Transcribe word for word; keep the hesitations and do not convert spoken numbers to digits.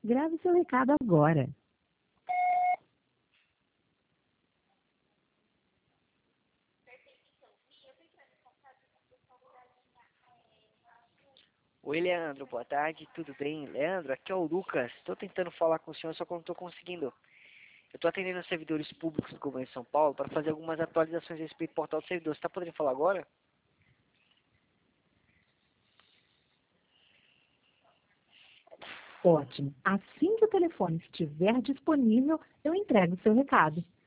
Grave seu recado agora. Oi, Leandro, boa tarde, tudo bem? Leandro, aqui é o Lucas. Estou tentando falar com o senhor, só que eu não estou conseguindo. Eu estou atendendo os servidores públicos do governo de São Paulo para fazer algumas atualizações a respeito do portal do servidor. Você está podendo falar agora? Ótimo. Assim que o telefone estiver disponível, eu entrego seu recado.